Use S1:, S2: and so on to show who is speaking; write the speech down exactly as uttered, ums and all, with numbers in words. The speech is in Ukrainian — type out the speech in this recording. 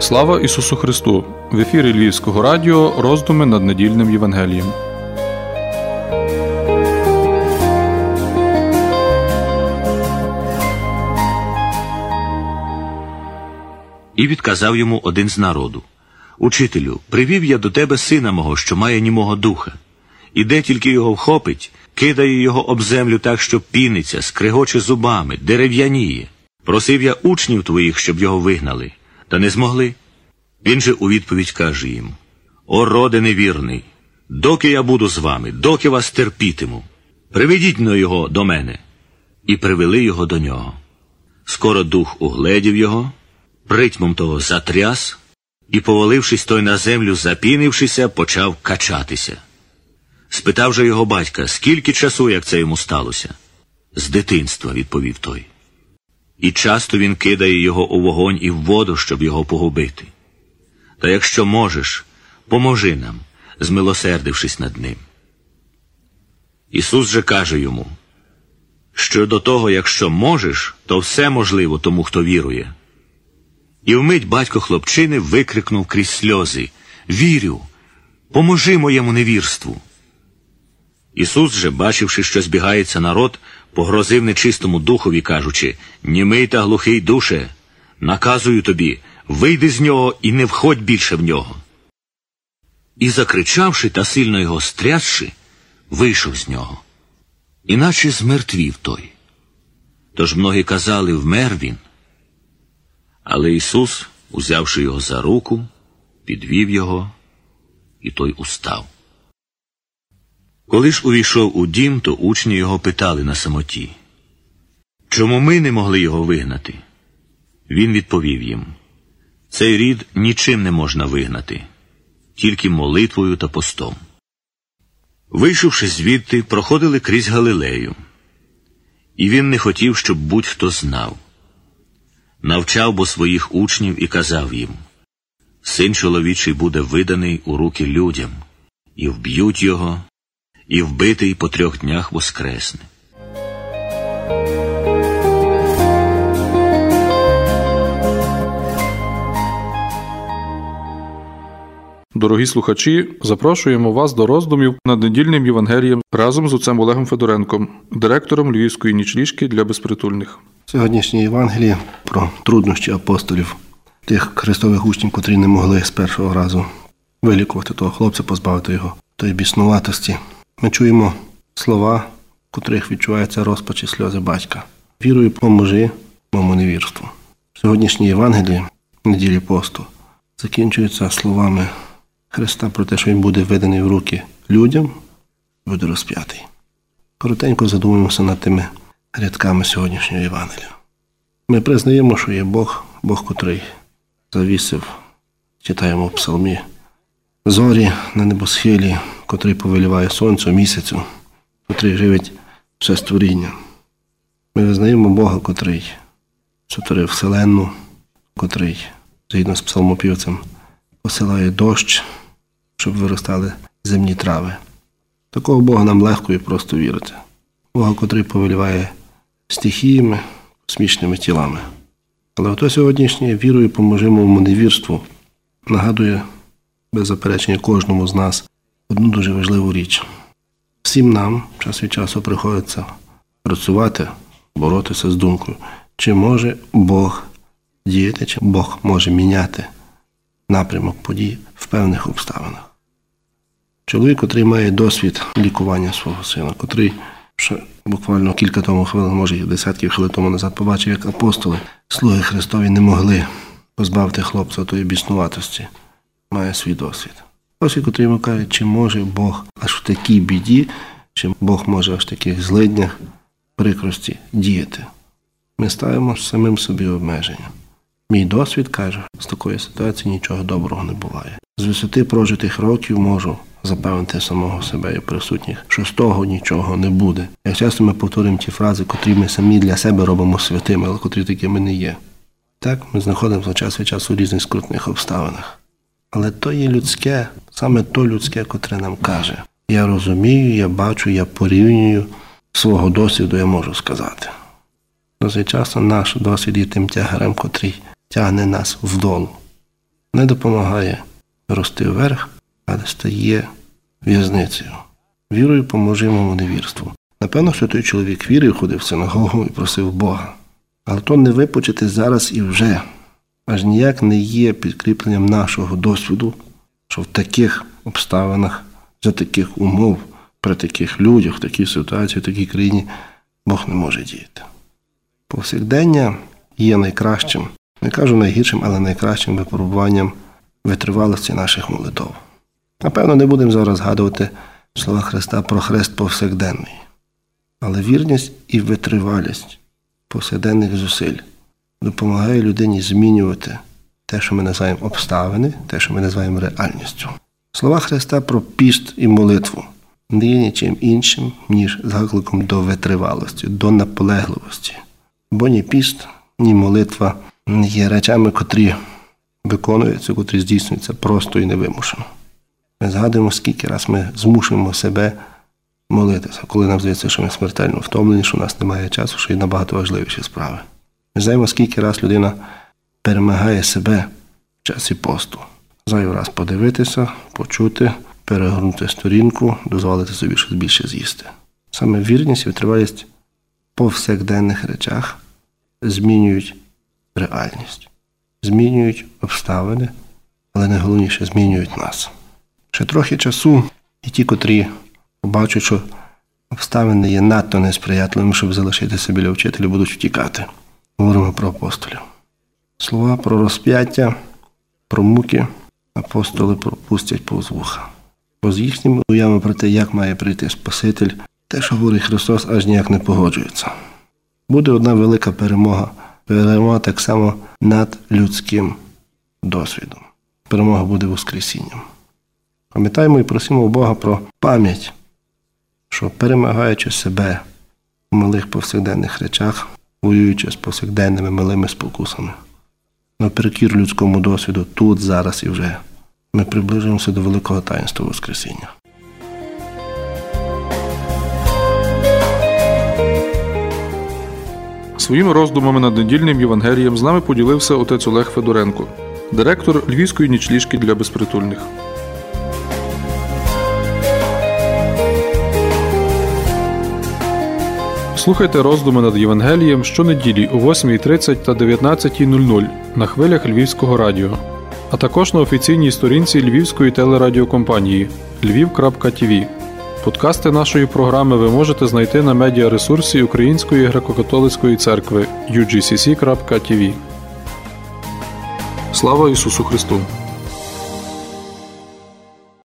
S1: Слава Ісусу Христу! В ефірі Львівського радіо роздуми над недільним Євангелієм.
S2: І відказав йому один з народу: «Учителю, привів я до тебе сина мого, що має німого духа. І де тільки його вхопить, кидає його об землю так, що піниться, скрегоче зубами, дерев'яніє. Просив я учнів твоїх, щоб його вигнали, та не змогли». Він же у відповідь каже їм: «О, роде невірний, доки я буду з вами, доки вас терпітиму? Приведіть-но його до мене». І привели його до нього. Скоро дух угледів його, притьмом того затряс, і, повалившись той на землю, запінившися, почав качатися. Спитав же його батька: «Скільки часу, як це йому сталося?» «З дитинства», – відповів той. «І часто він кидає його у вогонь і в воду, щоб його погубити. Та якщо можеш, поможи нам, змилосердившись над ним». Ісус же каже йому: «Що до того, якщо можеш, то все можливо тому, хто вірує». І вмить батько хлопчини викрикнув крізь сльози: «Вірю! Поможи моєму невірству!» Ісус же, бачивши, що збігається народ, погрозив нечистому духові, кажучи: «Німий та глухий душе, наказую тобі, вийди з нього і не входь більше в нього». І, закричавши та сильно його стрясши, вийшов з нього, іначе змертвів той. Тож многі казали: «Вмер він». Але Ісус, узявши його за руку, підвів його, і той устав. Коли ж увійшов у дім, то учні його питали на самоті: «Чому ми не могли його вигнати?» Він відповів їм: «Цей рід нічим не можна вигнати, тільки молитвою та постом». Вийшовши звідти, проходили крізь Галилею. І він не хотів, щоб будь-хто знав. Навчав бо своїх учнів і казав їм: «Син чоловічий буде виданий у руки людям, і вб'ють його, і вбитий по трьох днях воскресне».
S1: Дорогі слухачі, запрошуємо вас до роздумів над недільним Євангелієм разом з отцем Олегом Федоренком, директором Львівської нічліжки для безпритульних.
S3: Сьогоднішнє Євангеліє про труднощі апостолів, тих христових учнів, котрі не могли з першого разу вилікувати того хлопця, позбавити його тої біснуватості. Ми чуємо слова, в котрих відчувається розпач і сльози батька. «Вірую, поможи моєму невірству». Сьогоднішнє Євангеліє, неділі посту, закінчується словами Христа про те, що Він буде виданий в руки людям, буде розп'ятий. Коротенько задумаємося над тими рядками сьогоднішнього Євангелія. Ми признаємо, що є Бог, Бог, котрий завісив, читаємо в псалмі, зорі на небосхилі, котрий повеліває сонцю, місяцю, котрий живить все створіння. Ми визнаємо Бога, котрий сотворив вселенну, котрий, згідно з псалмопівцем, посилає дощ, щоб виростали земні трави. Такого Бога нам легко і просто вірити. Бога, котрий повеліває стихіями, космічними тілами. Але ото сьогоднішнє «Вірою, поможи моєму невірству» нагадує, без заперечення, кожному з нас одну дуже важливу річ. Всім нам час від часу приходиться працювати, боротися з думкою, чи може Бог діяти, чи Бог може міняти напрямок подій в певних обставинах. Чоловік, котрий має досвід лікування свого сина, котрий ще буквально кілька тому хвилин, може і десятків хвилин тому назад побачив, як апостоли, слуги Христові, не могли позбавити хлопця тої біснуватості, має свій досвід. Досвід, котрий йому каже, чи може Бог аж в такій біді, чи Бог може аж в таких злиднях, прикрості діяти. Ми ставимо самим собі обмеження. Мій досвід каже, з такої ситуації нічого доброго не буває. З висоти прожитих років можу запевнити самого себе і присутніх, що з того нічого не буде. Як часто ми повторюємо ті фрази, котрі ми самі для себе робимо святими, але котрі такими не є. Так, ми знаходимося час від часу у різних скрутних обставинах. Але то є людське, саме то людське, котре нам каже. Я розумію, я бачу, я порівнюю, свого досвіду я можу сказати. Досить часто наш досвід є тим тягарем, котрий тягне нас вдолу. не допомагає рости вверх, але стає в'язницею. Вірою поможемо невірству. Напевно, що той чоловік вірив, ходив в синагогу і просив Бога. Але то не випочити зараз і вже. Аж ніяк не є підкріпленням нашого досвіду, що в таких обставинах, за таких умов, при таких людях, в такій ситуації, в такій країні Бог не може діяти. Повсякдення є найкращим, не кажу найгіршим, але найкращим випробуванням витривалості наших молитов. Напевно, не будемо зараз згадувати слова Христа про хрест повсякденний. Але вірність і витривалість повсякденних зусиль допомагає людині змінювати те, що ми називаємо обставини, те, що ми називаємо реальністю. Слова Христа про піст і молитву не є нічим іншим, ніж закликом до витривалості, до наполегливості. Бо ні піст, ні молитва не є речами, котрі виконуються, котрі здійснюються просто і невимушено. Ми згадуємо, скільки раз ми змушуємо себе молитися, коли нам здається, що ми смертельно втомлені, що у нас немає часу, що є набагато важливіші справи. Ми знаємо, скільки раз людина перемагає себе в часі посту. Зайвий раз подивитися, почути, перегорнути сторінку, дозволити собі щось більше з'їсти. Саме вірність і витривалість в повсякденних речах змінюють реальність, змінюють обставини, але найголовніше змінюють нас. Ще трохи часу і ті, котрі побачать, що обставини є надто несприятливими, щоб залишитися біля вчителя, будуть втікати. Говоримо про апостолів. Слова про розп'яття, про муки апостоли пропустять повз вуха. Бо з їхніми уявами про те, як має прийти Спаситель, те, що говорить Христос, аж ніяк не погоджується. Буде одна велика перемога. Перемога так само над людським досвідом. Перемога буде воскресінням. Пам'ятаємо і просимо у Бога про пам'ять, що перемагаючи себе у малих повсякденних речах, воюючи з повсякденними малими спокусами, наперекір людському досвіду тут, зараз і вже, ми приближуємося до великого таїнства Воскресіння.
S1: Своїми роздумами над недільним Євангелієм з нами поділився отець Олег Федоренко, директор Львівської нічліжки для безпритульних. Слухайте роздуми над Євангелієм щонеділі о восьмій тридцять та дев'ятнадцятій нуль нуль на хвилях Львівського радіо, а також на офіційній сторінці Львівської телерадіокомпанії львів крапка ті ві. Подкасти нашої програми ви можете знайти на медіаресурсі Української греко-католицької церкви ю джі сі сі крапка ті ві. Слава Ісусу Христу!